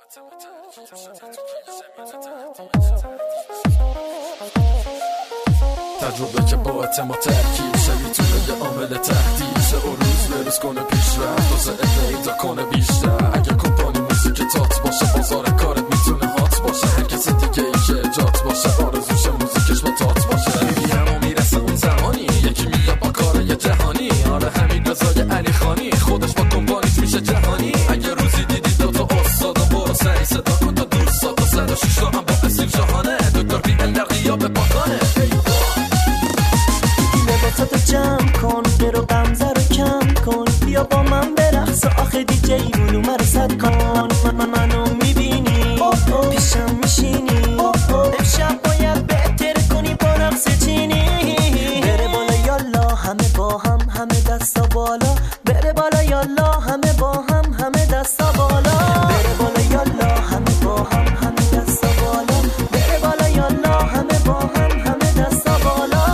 تجربه که با اعتماد ترکیب شه میتونه یه عامل تهدید شه و روز به روز کنه پیشرفت واسه پیدا کنه بیشتر. اگه کمپانی موزیک تات باشه بازار کارت میتونه هات باشه. هر کسی دیگه ای که جات باشه آرزوش موزیکش با تات باشه. میرم و میرسه اون زمانی یکی میاد با کار یه جهانی. آره همین رضای علی خانی خودش با کمپانیش میشه جهانی. اگه روزی دیدی دوتا استادا برو سری صدا کن تا دوستات و 106 تا هم با اسیل شاهانه. دکتر بی ال در غیاب پاکانه. لباساتو جمع کن برو غمزه رو کم کن. بیا با من برقص آخه دیجی ولومه رو ست کن. منو میبینی پیشم میشینی امشب باید بهتر کنی با رقص چینی. بره بالا یالا همه با هم همه دستا بالا. بره بالا یالا همه با هم همه دستا بالا. بره بالا یالا همه با هم همه دستا بالا. بره بالا یالا همه با هم همه دستا بالا.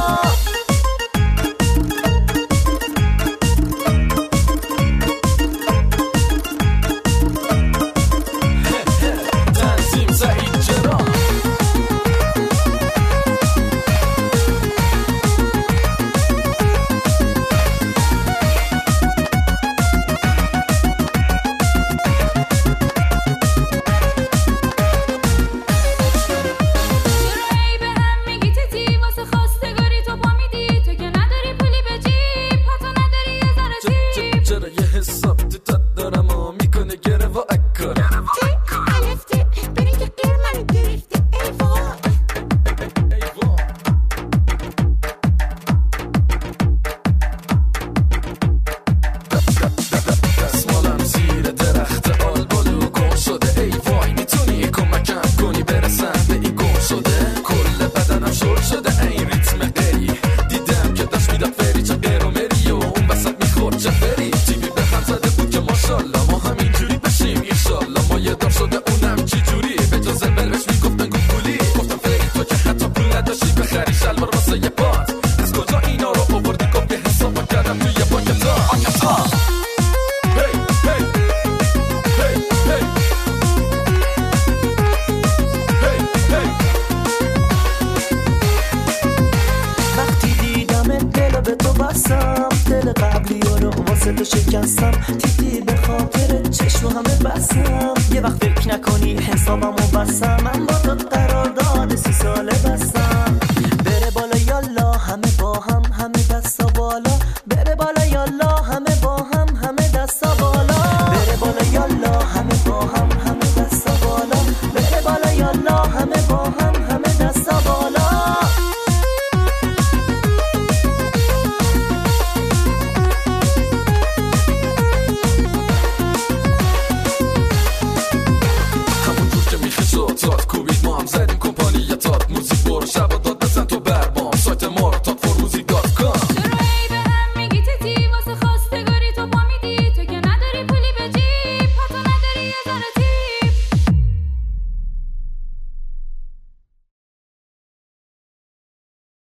دل قبلی رو واسه تو شکستم. تیتی به خاطر چشم همه بستم. یه وقت فکر نکنی حسابمو بستم. من با تو قرارداد 30 ساله بستم. بره بالا یالا همه با هم همه دستا بالا. بره بالا یالا همه با هم همه دستا بالا. بره بالا یالا همه با هم همه دستا بالا. بره بالا یالا همه با هم همه دستا بالا. همونجور که میخه شد کوبی